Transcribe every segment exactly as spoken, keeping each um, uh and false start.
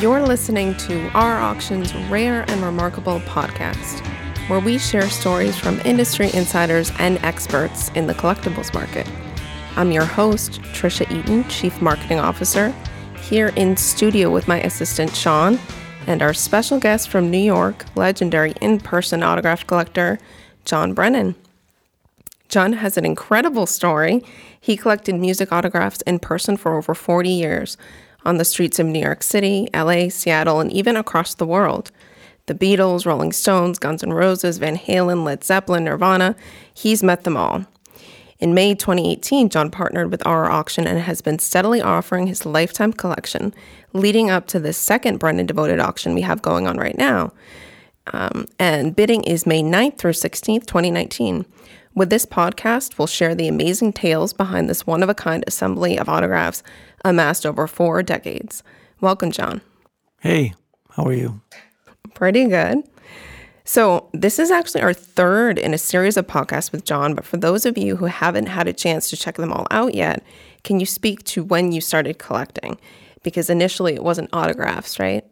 You're listening to Our Auction's Rare and Remarkable podcast, where we share stories from industry insiders and experts in the collectibles market. I'm your host, Trisha Eaton, Chief Marketing Officer, here in studio with my assistant, Sean, and our special guest from New York, legendary in-person autograph collector, John Brennan. John has an incredible story. He collected music autographs in person for over forty years on the streets of New York City, L A, Seattle, and even across the world. The Beatles, Rolling Stones, Guns N' Roses, Van Halen, Led Zeppelin, Nirvana, he's met them all. In May twenty eighteen, John partnered with Our Auction and has been steadily offering his lifetime collection, leading up to the second Brennan Devoted auction we have going on right now. Um, and bidding is May ninth through sixteenth, twenty nineteen. With this podcast, we'll share the amazing tales behind this one-of-a-kind assembly of autographs amassed over four decades. Welcome, John. Hey, how are you? Pretty good. So this is actually our third in a series of podcasts with John, but for those of you who haven't had a chance to check them all out yet, can you speak to when you started collecting? Because initially it wasn't autographs, right?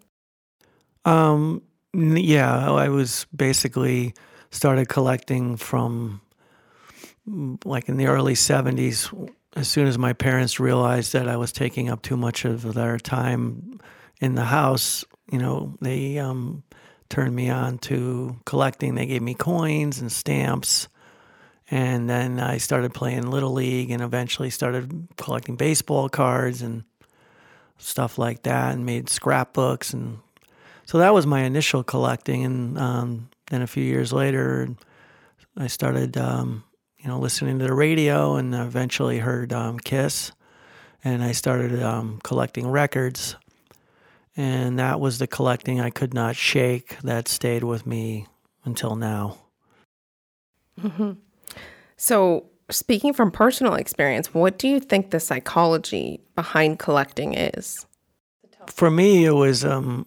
Um, yeah, I was basically started collecting from like in the early seventies, as soon as my parents realized that I was taking up too much of their time in the house. You know, they um, turned me on to collecting. They gave me coins and stamps. And then I started playing Little League and eventually started collecting baseball cards and stuff like that and made scrapbooks. And so that was my initial collecting. And um, then a few years later, I started, um, you know, listening to the radio and eventually heard um, Kiss. And I started um, collecting records. And that was the collecting I could not shake that stayed with me until now. Mm-hmm. So speaking from personal experience, what do you think the psychology behind collecting is? For me, it was, um,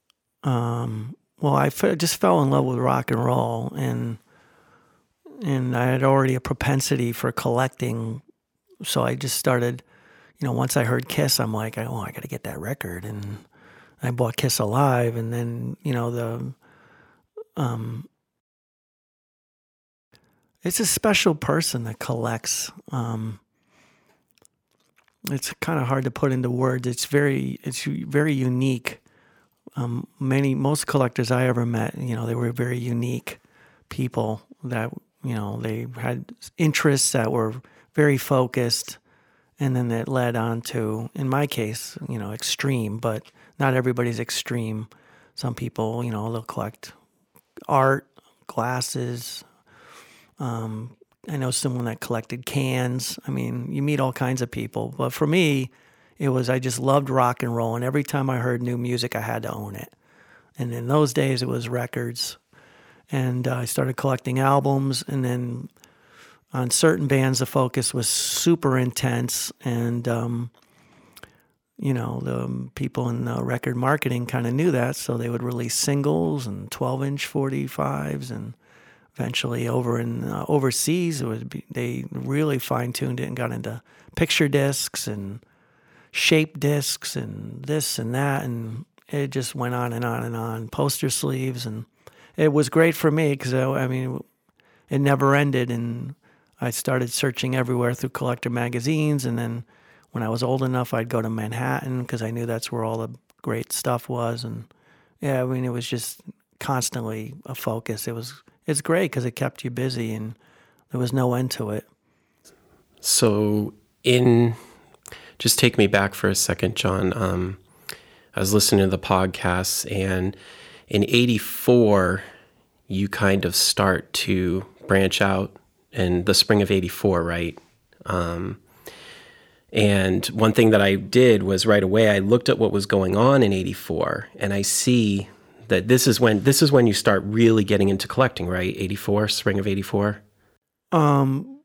um, well, I f- just fell in love with rock and roll, and and I had already a propensity for collecting. So I just started, you know, once I heard Kiss, I'm like, oh, I got to get that record. And I bought Kiss Alive, and then, you know, the, um, it's a special person that collects. Um, it's kind of hard to put into words. It's very, it's very unique. Um, many, most collectors I ever met, you know, they were very unique people that, you know, they had interests that were very focused, and then that led on to, in my case, you know, extreme, but not everybody's extreme. Some people, you know, they'll collect art, glasses. Um, I know someone that collected cans. I mean, you meet all kinds of people. But for me, it was, I just loved rock and roll. And every time I heard new music, I had to own it. And in those days, it was records. And uh, I started collecting albums. And then on certain bands, the focus was super intense. And, um, you know, the people in the record marketing kind of knew that. So they would release singles and twelve-inch forty-fives, and eventually over in uh, overseas, it would be, they really fine-tuned it and got into picture discs and shape discs and this and that, and it just went on and on and on. Poster sleeves, and it was great for me because, I mean, it never ended, and I started searching everywhere through collector magazines, and then when I was old enough, I'd go to Manhattan because I knew that's where all the great stuff was, and yeah, I mean, it was just constantly a focus. It was It's great because it kept you busy and there was no end to it. So in, just take me back for a second, John. Um, I was listening to the podcast, and in eighty-four, you kind of start to branch out in the spring of eighty-four, right? Um, and one thing that I did was right away, I looked at what was going on in eighty-four, and I see that this is when this is when you start really getting into collecting, right? eighty-four, spring of eighty-four. Um,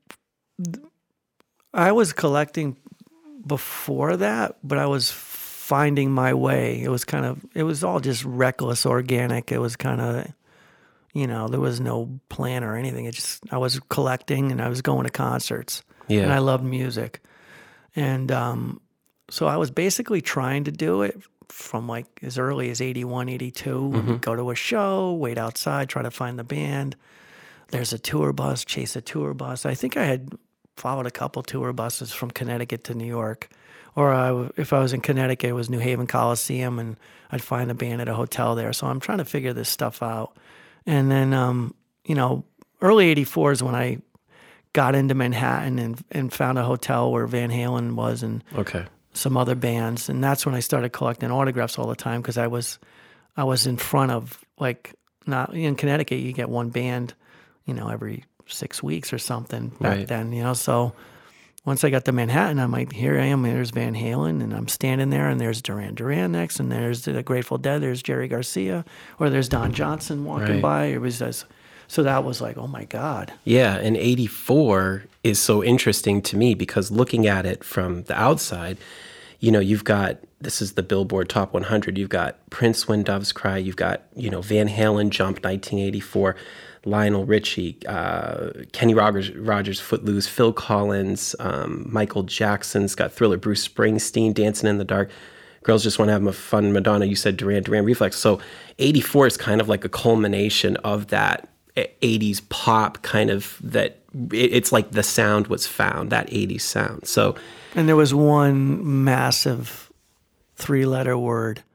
I was collecting before that, but I was finding my way. It was kind of, it was all just reckless, organic. It was kind of, you know, there was no plan or anything. It just, I was collecting and I was going to concerts. Yeah. And I loved music. And um, so I was basically trying to do it from like as early as eighty-one, eighty-two. Mm-hmm. Go to a show, wait outside, try to find the band. There's a tour bus, chase a tour bus. I think I had followed a couple tour buses from Connecticut to New York. Or I, if I was in Connecticut, it was New Haven Coliseum, and I'd find the band at a hotel there. So I'm trying to figure this stuff out. And then, um, you know, early eighty-four is when I got into Manhattan and, and found a hotel where Van Halen was and Okay. some other bands. And that's when I started collecting autographs all the time because I was I was in front of, like, not in Connecticut, you get one band, you know, every six weeks or something back Right. then, you know. So once I got to Manhattan, I'm like, here I am, there's Van Halen, and I'm standing there, and there's Duran Duran next, and there's the Grateful Dead, there's Jerry Garcia, or there's Don Johnson walking Right. by. It was just, so that was like, oh my God. Yeah, and eighty-four is so interesting to me because looking at it from the outside, you know, you've got, this is the Billboard Top one hundred, you've got Prince, When Doves Cry, you've got, you know, Van Halen, Jump, nineteen eighty-four, Lionel Richie, uh, Kenny Rogers, Rogers, Footloose, Phil Collins, um, Michael Jackson's got Thriller, Bruce Springsteen, Dancing in the Dark, Girls Just Want to Have Fun, Madonna, you said Duran Duran, Reflex. So eighty-four is kind of like a culmination of that eighties pop kind of, that it, it's like the sound was found, that eighties sound. So, And there was one massive three-letter word,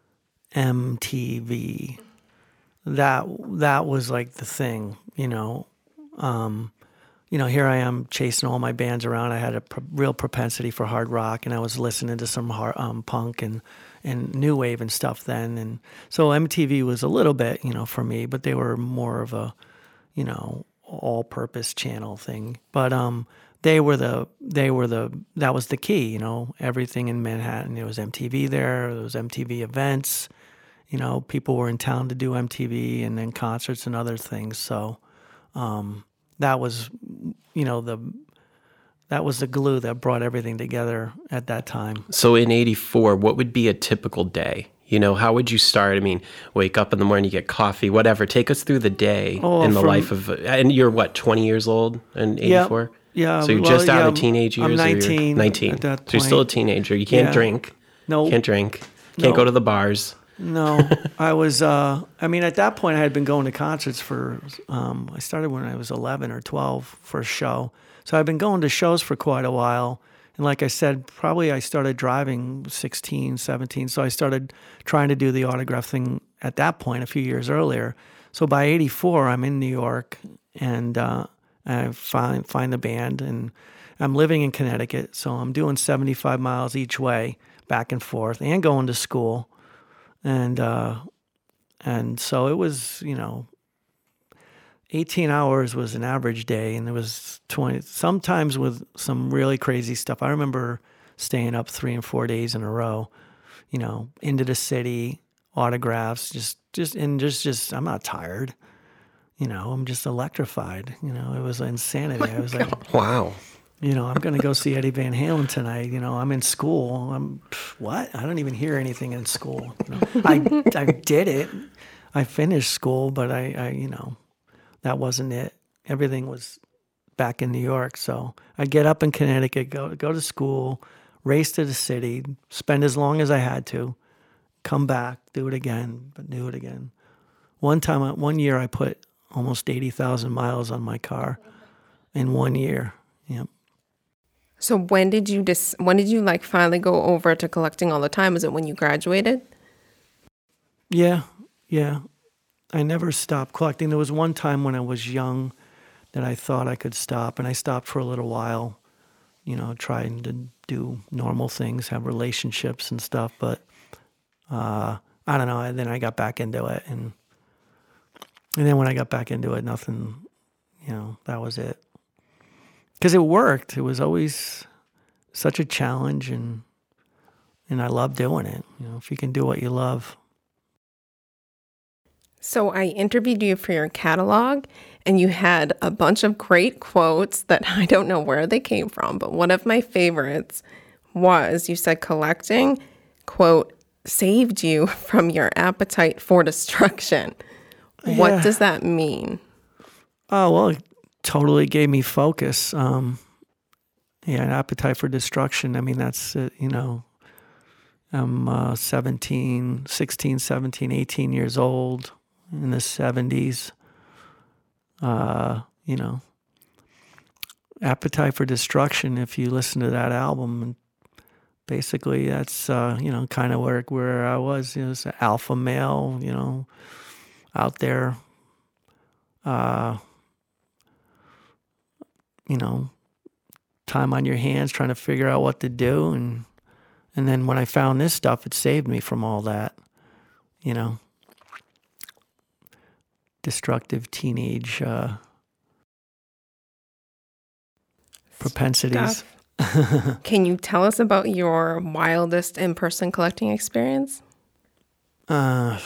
M T V. That that was like the thing, you know. Um, you know, here I am chasing all my bands around. I had a pr- real propensity for hard rock, and I was listening to some hard, um, punk and and new wave and stuff then. And so M T V was a little bit, you know, for me, but they were more of a, you know, all-purpose channel thing. But um, they were the they were the that was the key, you know. Everything in Manhattan, there was M T V there. There was M T V events. You know, people were in town to do M T V and then concerts and other things. So um, that was, you know, the that was the glue that brought everything together at that time. so in eighty-four, what would be a typical day? You know, how would you start? I mean, wake up in the morning, you get coffee, whatever. Take us through the day Oh, in the from- life of, and you're what, twenty years old in eighty-four? Yeah, So you're well, just out yeah, of teenage years? I'm or you're nineteen nineteen. at that So you're still a point. teenager. You can't Yeah. drink. No. Can't drink. Can't No. go to the bars. No, I was, uh, I mean, at that point I had been going to concerts for, um, I started when I was eleven or twelve for a show. So I've been going to shows for quite a while. And like I said, probably I started driving sixteen, seventeen. So I started trying to do the autograph thing at that point a few years earlier. So by eighty-four, I'm in New York and uh, I find, find the band, and I'm living in Connecticut. So I'm doing seventy-five miles each way, back and forth, and going to school. And uh, and so it was, you know, eighteen hours was an average day, and there was twenty, sometimes with some really crazy stuff. I remember staying up three and four days in a row, you know, into the city, autographs, just, just, and just, just, I'm not tired, you know, I'm just electrified, you know, it was insanity. I was like, Wow. you know, I'm going to go see Eddie Van Halen tonight. You know, I'm in school. I'm, what? I don't even hear anything in school. You know, I, I did it. I finished school, but I, I, you know, that wasn't it. Everything was back in New York. So I'd get up in Connecticut, go, go to school, race to the city, spend as long as I had to, come back, do it again, but do it again. One time, one year I put almost eighty thousand miles on my car in one year. Yep. So when did you dis- when did you like finally go over to collecting all the time? Was it when you graduated? Yeah, yeah. I never stopped collecting. There was one time when I was young that I thought I could stop, and I stopped for a little while, you know, trying to do normal things, have relationships and stuff. But uh, I don't know. And then I got back into it, and and then when I got back into it, nothing, you know, that was it. Because it worked. It was always such a challenge, and and I love doing it. You know, if you can do what you love. So I interviewed you for your catalog, and you had a bunch of great quotes that I don't know where they came from, but one of my favorites was you said collecting, quote, saved you from your appetite for destruction. What Yeah. does that mean? Oh, well, it totally gave me focus. Um, yeah, an appetite for destruction. I mean, that's, uh, you know, I'm uh, seventeen, sixteen, seventeen, eighteen years old in the seventies. Uh, you know, Appetite for Destruction, if you listen to that album, and basically that's, uh, you know, kind of where, where I was. You know, it's an alpha male, you know, out there, uh, you know, time on your hands trying to figure out what to do. And and then when I found this stuff, it saved me from all that, you know, destructive teenage uh, propensities. Can you tell us about your wildest in-person collecting experience? Uh,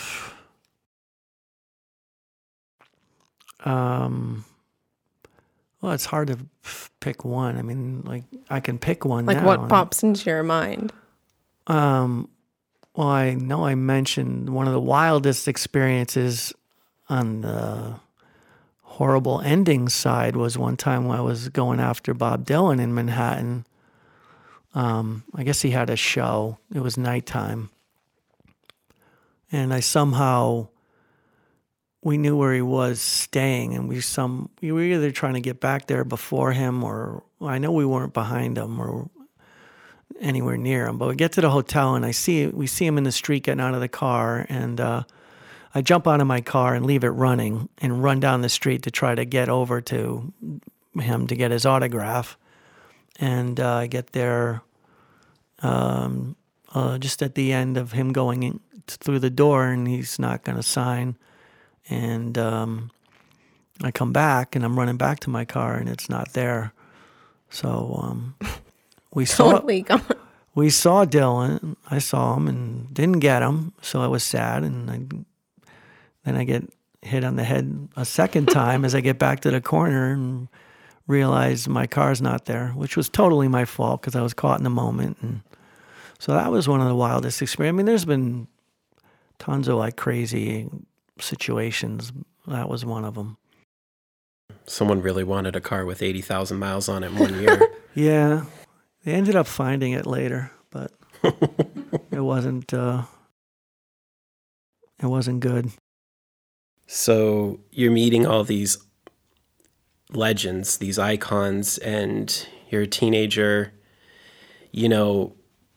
um, well, it's hard to f- pick one. I mean, like, I can pick one Like now. what pops into your mind? Um, well, I know I mentioned one of the wildest experiences on the horrible ending side was one time when I was going after Bob Dylan in Manhattan. Um, I guess he had a show. It was nighttime. And I somehow, we knew where he was staying, and we some we were either trying to get back there before him, or I know we weren't behind him or anywhere near him. But we get to the hotel, and I see we see him in the street getting out of the car, and uh, I jump out of my car and leave it running and run down the street to try to get over to him to get his autograph. And uh, I get there um, uh, just at the end of him going in through the door, and he's not going to sign. And um, I come back, and I'm running back to my car, and it's not there. So um, we saw Totally gone. we saw Dylan. I saw him and didn't get him, so I was sad. And I, then I get hit on the head a second time as I get back to the corner and realize my car's not there, which was totally my fault because I was caught in the moment. And so that was one of the wildest experiences. I mean, there's been tons of like crazy situations. That was one of them. Someone really wanted a car with eighty thousand miles on it one year. Yeah. They ended up finding it later, but it wasn't, uh, it wasn't good. So you're meeting all these legends, these icons, and you're a teenager. You know,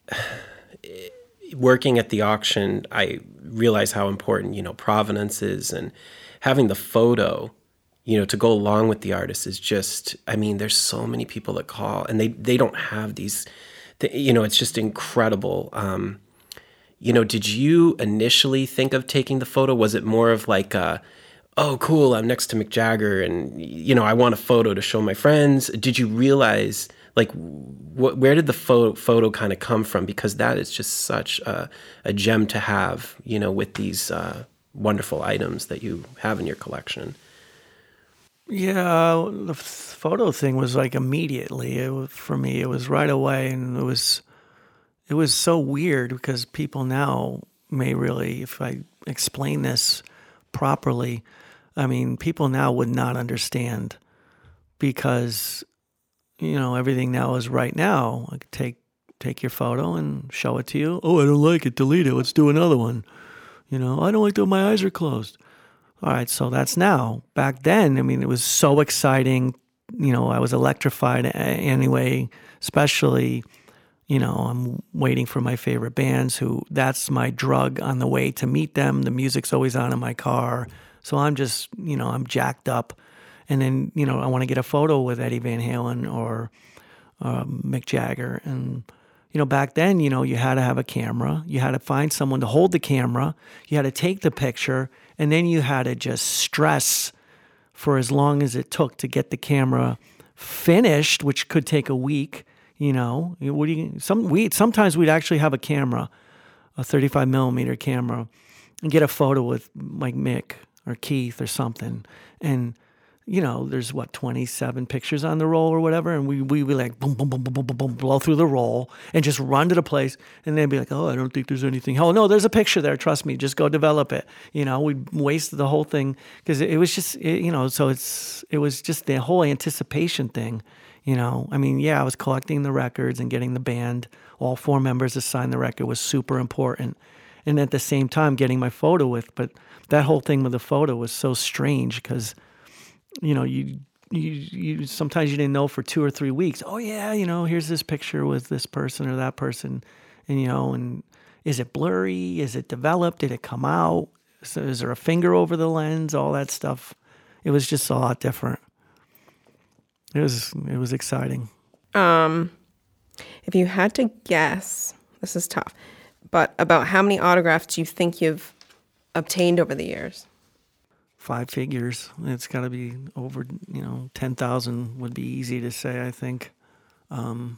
working at the auction, I realize how important, you know, provenance is, and having the photo, you know, to go along with the artist is just, I mean, there's so many people that call, and they, they don't have these, you know, it's just incredible. Um, you know, did you initially think of taking the photo? Was it more of like, a, oh, cool, I'm next to Mick Jagger, and, you know, I want a photo to show my friends? Did you realize, like, wh- where did the photo, photo kind of come from? Because that is just such a, a gem to have, you know, with these uh, wonderful items that you have in your collection. Yeah, the photo thing was like immediately. It was, for me, it was right away, and it was it was so weird because people now may really, if I explain this properly, I mean, people now would not understand because, you know, everything now is right now. I could take take your photo and show it to you. Oh, I don't like it. Delete it. Let's do another one. You know, I don't like that my eyes are closed. All right, so that's now. Back then, I mean, it was so exciting. You know, I was electrified anyway, especially, you know, I'm waiting for my favorite bands who, that's my drug on the way to meet them. The music's always on in my car. So I'm just, you know, I'm jacked up. And then, you know, I want to get a photo with Eddie Van Halen or um, Mick Jagger. And, you know, back then, you know, you had to have a camera. You had to find someone to hold the camera. You had to take the picture. And then you had to just stress for as long as it took to get the camera finished, which could take a week. You know, what do you? Some we sometimes we'd actually have a camera, a thirty-five millimeter camera, and get a photo with like Mick or Keith or something. And you know, there's what twenty-seven pictures on the roll or whatever, and we we we like boom boom boom boom boom boom boom blow through the roll and just run to the place, and they'd be like, oh, I don't think there's anything. Oh no, there's a picture there. Trust me, just go develop it. You know, we wasted the whole thing because it, it was just it, you know, so it's it was just the whole anticipation thing. You know, I mean, yeah, I was collecting the records and getting the band, all four members to sign the record was super important. And at the same time, getting my photo with, but that whole thing with the photo was so strange because, you know, you, you, you, sometimes you didn't know for two or three weeks, oh yeah, you know, here's this picture with this person or that person. And, you know, and is it blurry? Is it developed? Did it come out? So is there a finger over the lens? All that stuff. It was just a lot different. It was it was exciting. Um, if you had to guess, this is tough, but about how many autographs do you think you've obtained over the years? Five figures. It's got to be over, you know, ten thousand would be easy to say, I think. Um,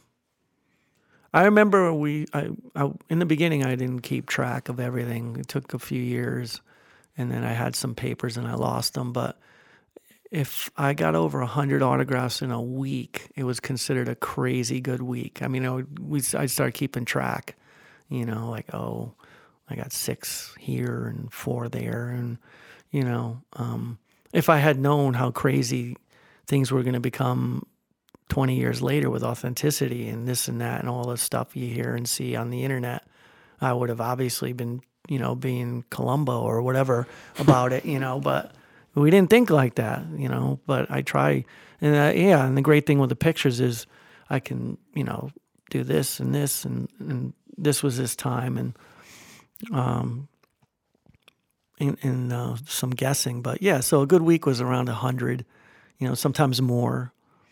I remember we, I, I, in the beginning, I didn't keep track of everything. It took a few years, and then I had some papers and I lost them, but if I got over one hundred autographs in a week, it was considered a crazy good week. I mean, I would, we, I'd start keeping track, you know, like, oh, I got six here and four there. And, you know, um, if I had known how crazy things were going to become twenty years later with authenticity and this and that and all the stuff you hear and see on the internet, I would have obviously been, you know, being Columbo or whatever about it, you know, but we didn't think like that, you know, but I try. And uh, yeah, and the great thing with the pictures is I can, you know, do this and this and, and this was this time and um, and, and uh, some guessing. But yeah, so a good week was around one hundred, you know, sometimes more.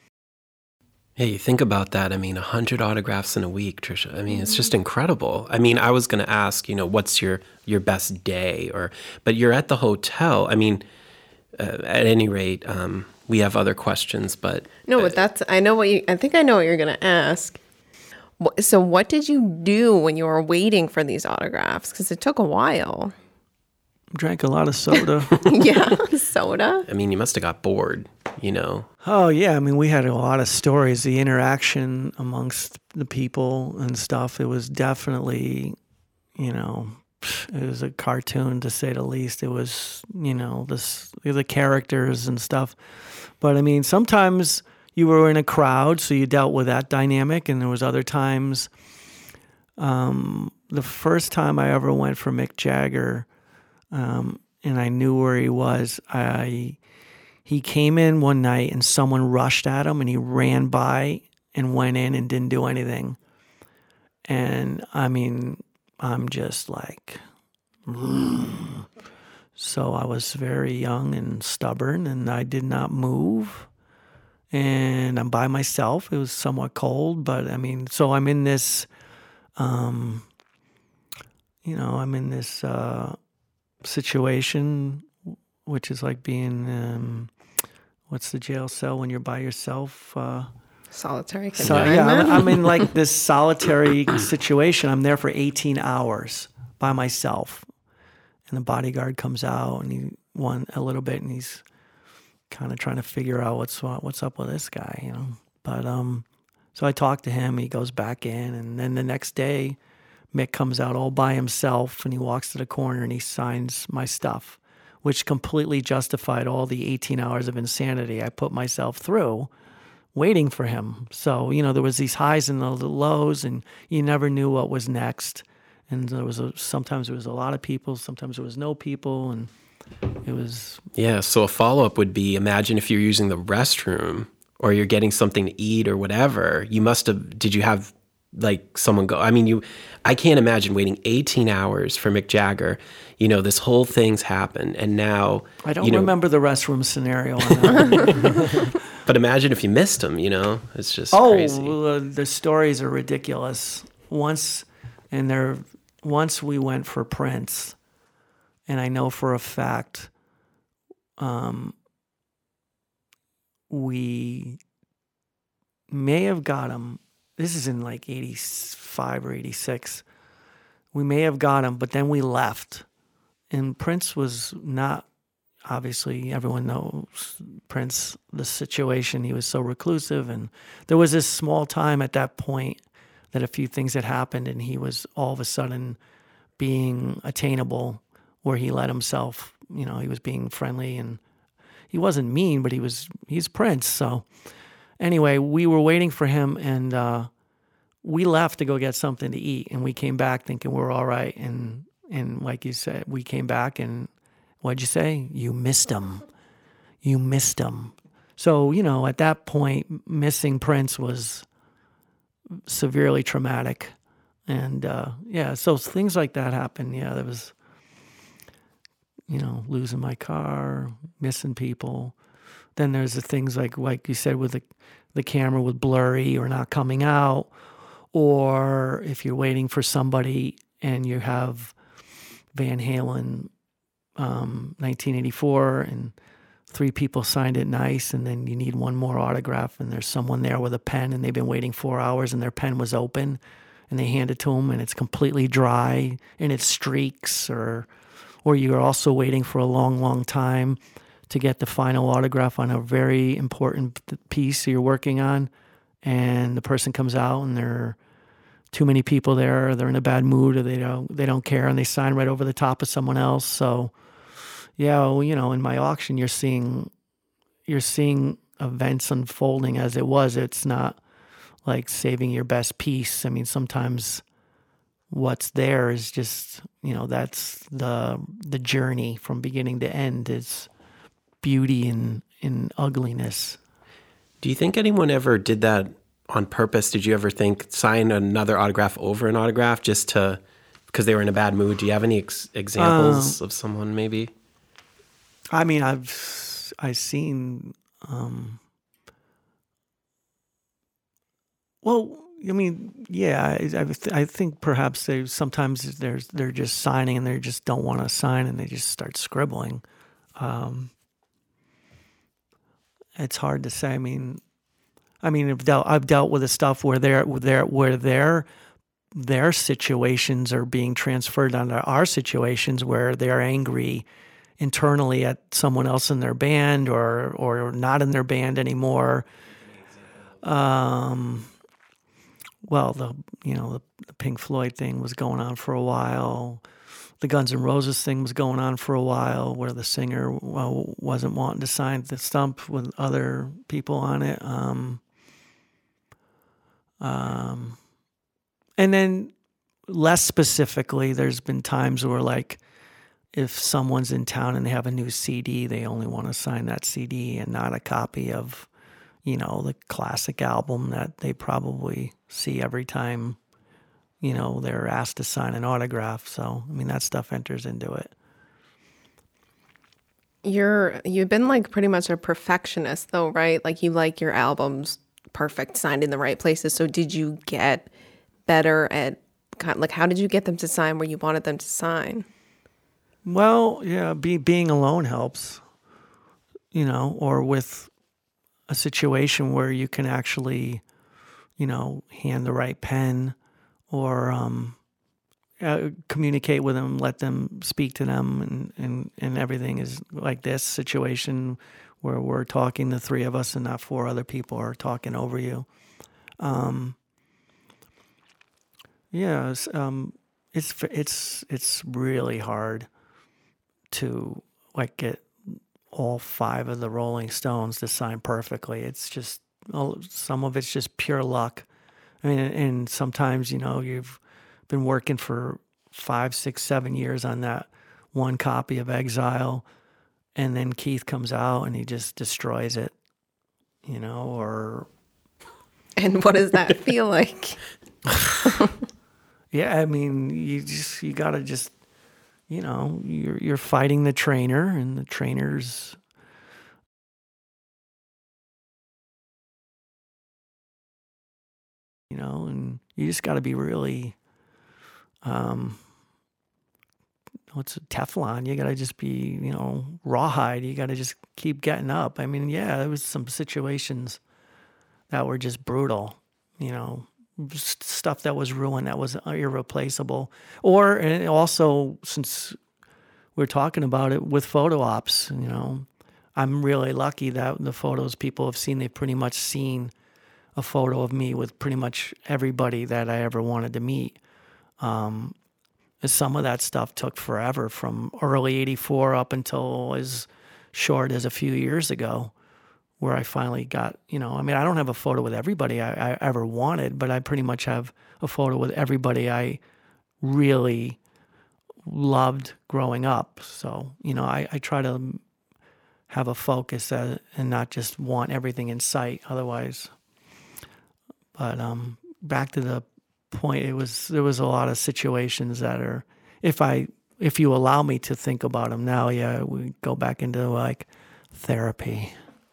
Hey, you think about that. I mean, one hundred autographs in a week, Trisha. I mean, it's just incredible. I mean, I was going to ask, you know, what's your, your best day? or But you're at the hotel. I mean, Uh, at any rate, um, we have other questions, but no, but that's I know what you. I think I know what you're going to ask. So, what did you do when you were waiting for these autographs? Because it took a while. Drank a lot of soda. Yeah, soda. I mean, you must have got bored, you know. Oh yeah, I mean, we had a lot of stories. The interaction amongst the people and stuff. It was definitely, you know. It was a cartoon, to say the least. It was, you know, this, the characters and stuff. But, I mean, sometimes you were in a crowd, so you dealt with that dynamic. And there was other times, um, the first time I ever went for Mick Jagger, um, and I knew where he was, I he came in one night and someone rushed at him and he ran by and went in and didn't do anything. And, I mean... I'm just like, mm. So I was very young and stubborn and I did not move and I'm by myself. It was somewhat cold, but I mean, so I'm in this, um, you know, I'm in this uh, situation, which is like being, um, what's the jail cell when you're by yourself? Uh, Solitary so, confinement. yeah, I'm, I'm in like this solitary situation. I'm there for eighteen hours by myself. And the bodyguard comes out and he won a little bit and he's kind of trying to figure out what's what's up with this guy, you know. But um, so I talk to him, he goes back in, and then the next day Mick comes out all by himself and he walks to the corner and he signs my stuff, which completely justified all the eighteen hours of insanity I put myself through waiting for him. So, you know, there was these highs and the lows and you never knew what was next. And there was a, sometimes there was a lot of people, sometimes there was no people, and it was... Yeah, so a follow-up would be, imagine if you're using the restroom or you're getting something to eat or whatever, you must have, did you have like someone go, I mean, you, I can't imagine waiting eighteen hours for Mick Jagger. You know, this whole thing's happened and now... I don't you know, remember the restroom scenario on that. But imagine if you missed him, you know, it's just oh, crazy. Oh, uh, the stories are ridiculous. Once, and there, once we went for Prince, and I know for a fact, um, we may have got him. This is in like eighty-five or eighty-six. We may have got him, but then we left, and Prince was not. Obviously, everyone knows Prince, the situation. He was so reclusive. And there was this small time at that point that a few things had happened and he was all of a sudden being attainable where he let himself, you know, he was being friendly and he wasn't mean, but he was, he's Prince. So anyway, we were waiting for him, and uh, we left to go get something to eat, and we came back thinking we were all right. And and like you said, we came back, and what'd you say? You missed him. You missed him. So, you know, at that point, missing Prince was severely traumatic. And, uh, yeah, so things like that happen. Yeah, there was, you know, losing my car, missing people. Then there's the things like, like you said, with the, the camera with blurry or not coming out, or if you're waiting for somebody and you have Van Halen um, nineteen eighty-four and three people signed it nice, and then you need one more autograph, and there's someone there with a pen, and they've been waiting four hours, and their pen was open, and they hand it to them, and it's completely dry, and it streaks, or or you're also waiting for a long, long time to get the final autograph on a very important piece you're working on, and the person comes out, and there are too many people there, or they're in a bad mood, or they don't they don't care, and they sign right over the top of someone else. So, yeah, well, you know, in my auction, you're seeing you're seeing events unfolding as it was. It's not like saving your best piece. I mean, sometimes what's there is just, you know, that's the the journey from beginning to end. It's beauty and, and ugliness. Do you think anyone ever did that on purpose? Did you ever think sign another autograph over an autograph just to, because they were in a bad mood? Do you have any ex- examples um, of someone maybe? I mean, I've I've seen. Um, well, I mean, yeah, I I, I think perhaps they sometimes there's they're just signing and they just don't want to sign and they just start scribbling. Um, it's hard to say. I mean, I mean, I've dealt I've dealt with the stuff where they're where where their their situations are being transferred onto our situations where they're angry internally at someone else in their band or or not in their band anymore. Um, well, the you know the, the Pink Floyd thing was going on for a while. The Guns N' Roses thing was going on for a while, where the singer well, wasn't wanting to sign the stump with other people on it. Um, um, and then less specifically, there's been times where like, if someone's in town and they have a new C D, they only want to sign that C D and not a copy of, you know, the classic album that they probably see every time, you know, they're asked to sign an autograph. So, I mean, that stuff enters into it. You're, you've been like pretty much a perfectionist though, right? Like you like your albums perfect, signed in the right places. So did you get better at, like, how did you get them to sign where you wanted them to sign? Well, yeah, be, being alone helps, you know, or with a situation where you can actually, you know, hand the right pen or um, uh, communicate with them, let them speak to them, and, and, and everything is like this situation where we're talking, the three of us, and not four other people are talking over you. Um, yeah, it's, um, it's it's it's really hard to like get all five of the Rolling Stones to sign perfectly. It's just, some of it's just pure luck. I mean, and sometimes, you know, you've been working for five, six, seven years on that one copy of Exile, and then Keith comes out and he just destroys it, you know, or... And what does that feel like? Yeah, I mean, you just, you gotta just, you know, you're you're fighting the trainer, and the trainer's, you know, and you just got to be really, um, what's it, Teflon? You got to just be, you know, rawhide. You got to just keep getting up. I mean, yeah, there was some situations that were just brutal, you know, stuff that was ruined, that was irreplaceable. Or, and also, since we're talking about it with photo ops, you know, I'm really lucky that the photos people have seen, they've pretty much seen a photo of me with pretty much everybody that I ever wanted to meet. Um, some of that stuff took forever, from early eighty-four up until as short as a few years ago, where I finally got, you know, I mean, I don't have a photo with everybody I, I ever wanted, but I pretty much have a photo with everybody I really loved growing up. So, you know, I, I try to have a focus uh, and not just want everything in sight. Otherwise, but um, back to the point, it was there was a lot of situations that are, if I if you allow me to think about them now, yeah, we go back into like therapy.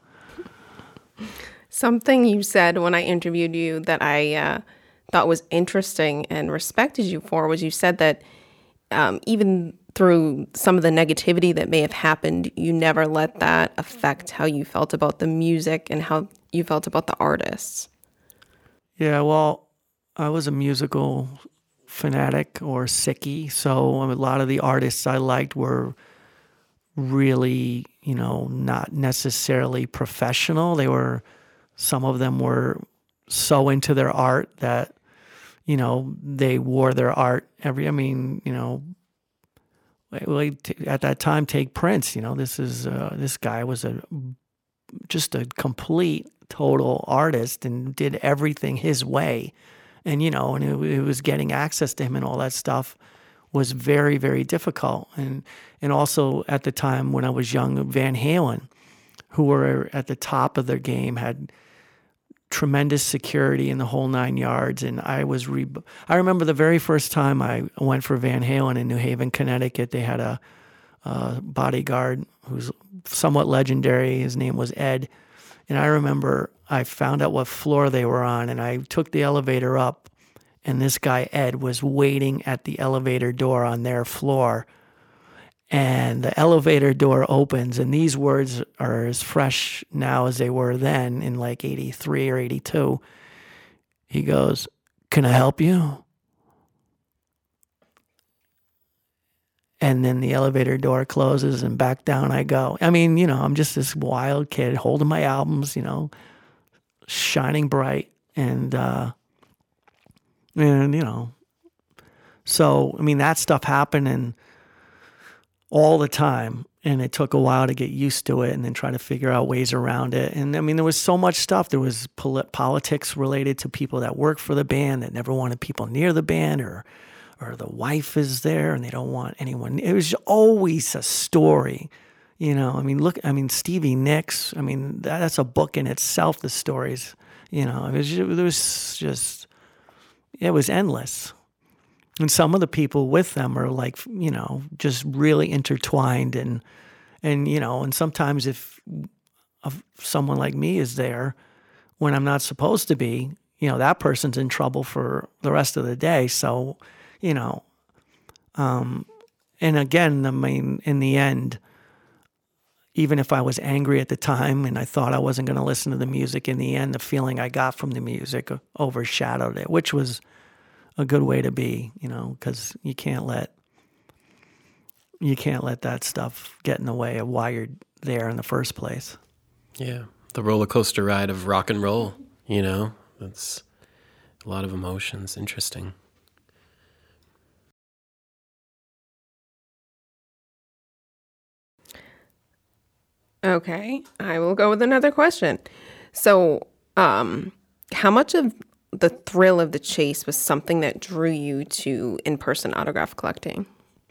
Something you said when I interviewed you that I uh, thought was interesting and respected you for was you said that um, even through some of the negativity that may have happened, you never let that affect how you felt about the music and how you felt about the artists. Yeah, well, I was a musical fanatic or sickie, so a lot of the artists I liked were really, you know, not necessarily professional. They were, some of them were so into their art that, you know, they wore their art every, I mean, you know, at that time, take Prince, you know, this is, uh, this guy was a, just a complete, total artist and did everything his way. And, you know, and it, it was getting access to him and all that stuff was very, very difficult. And, and also at the time when I was young, Van Halen, who were at the top of their game, had tremendous security in the whole nine yards. And I was, re- I remember the very first time I went for Van Halen in New Haven, Connecticut, they had a, a bodyguard who's somewhat legendary. His name was Ed. And I remember I found out what floor they were on, and I took the elevator up, and this guy, Ed, was waiting at the elevator door on their floor. And the elevator door opens, and these words are as fresh now as they were then in like eighty-three or eighty-two. He goes, "Can I help you?" And then the elevator door closes and back down I go. I mean, you know, I'm just this wild kid holding my albums, you know, shining bright. And, uh, and you know, so, I mean, that stuff happened and all the time. And it took a while to get used to it and then try to figure out ways around it. And I mean, there was so much stuff. There was polit- politics related to people that worked for the band that never wanted people near the band, or or the wife is there and they don't want anyone. It was always a story, you know. I mean, look, I mean, Stevie Nicks, I mean, that, that's a book in itself, the stories, you know. It was, it was just, it was endless. And some of the people with them are like, you know, just really intertwined. And, and you know, and sometimes if, if someone like me is there when I'm not supposed to be, you know, that person's in trouble for the rest of the day. So, you know, um, and again, I mean, in the end, even if I was angry at the time and I thought I wasn't going to listen to the music, in the end, the feeling I got from the music overshadowed it, which was a good way to be, you know, because you can't let, you can't let that stuff get in the way of why you're there in the first place. Yeah. The roller coaster ride of rock and roll, you know, that's a lot of emotions. Interesting. Okay, I will go with another question. So, um, how much of the thrill of the chase was something that drew you to in-person autograph collecting?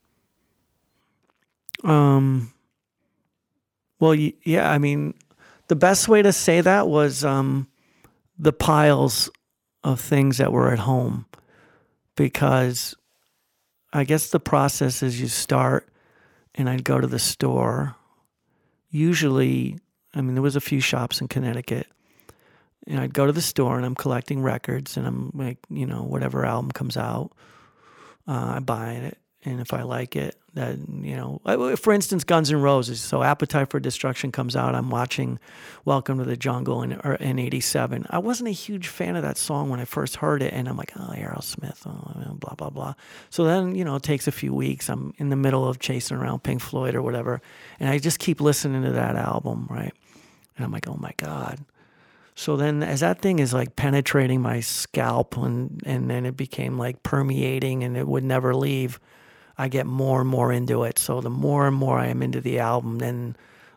Um, well, yeah, I mean, the best way to say that was um, the piles of things that were at home, because I guess the process is you start and I'd go to the store. Usually, I mean, there was a few shops in Connecticut, and I'd go to the store and I'm collecting records, and I'm like, you know, whatever album comes out, uh, I'm buying it. And if I like it, then, you know, for instance, Guns N' Roses. So Appetite for Destruction comes out. I'm watching Welcome to the Jungle in, in eighty-seven. I wasn't a huge fan of that song when I first heard it. And I'm like, oh, Aerosmith, oh, blah, blah, blah. So then, you know, it takes a few weeks. I'm in the middle of chasing around Pink Floyd or whatever. And I just keep listening to that album, right? And I'm like, oh, my God. So then as that thing is like penetrating my scalp, and, and then it became like permeating and it would never leave, I get more and more into it. So the more and more I am into the album, then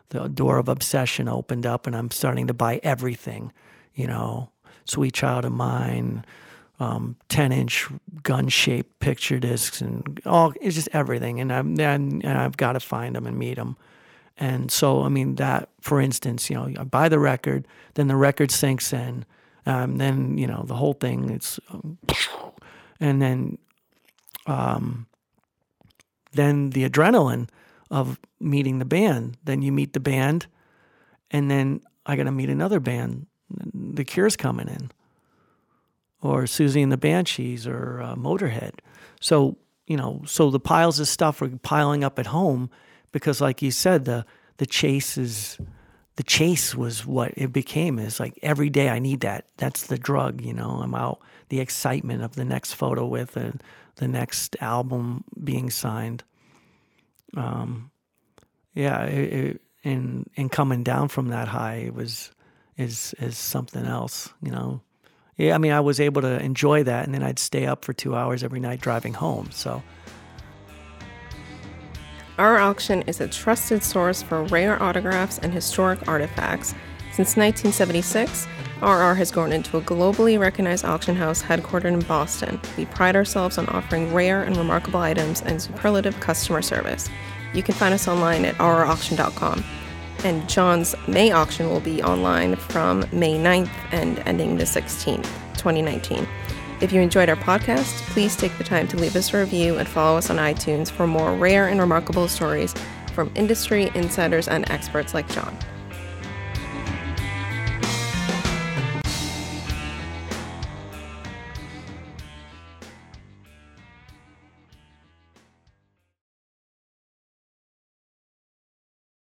the door of obsession opened up, and I'm starting to buy everything, you know, Sweet Child of Mine, um, ten inch gun shaped picture discs, and all, it's just everything. And I'm, and, and I've got to find them and meet them. And so, I mean, that, for instance, you know, I buy the record, then the record sinks in, um, then, you know, the whole thing, it's, um, and then, um, then the adrenaline of meeting the band, then you meet the band, and then I got to meet another band, The Cure's coming in, or Susie and the Banshees, or uh, Motorhead. So, you know, so the piles of stuff are piling up at home, because like you said, the the chase is, the chase was what it became. Is like every day I need that. That's the drug, you know. I'm out, the excitement of the next photo with the, the next album being signed. Um, yeah, it, it, and and coming down from that high, it was is is something else, you know. Yeah, I mean, I was able to enjoy that, and then I'd stay up for two hours every night driving home. So. Our Auction is a trusted source for rare autographs and historic artifacts. Since nineteen seventy-six, R R has grown into a globally recognized auction house headquartered in Boston. We pride ourselves on offering rare and remarkable items and superlative customer service. You can find us online at r r auction dot com. And John's May auction will be online from May ninth and ending the sixteenth, twenty nineteen. If you enjoyed our podcast, please take the time to leave us a review and follow us on iTunes for more rare and remarkable stories from industry insiders and experts like John.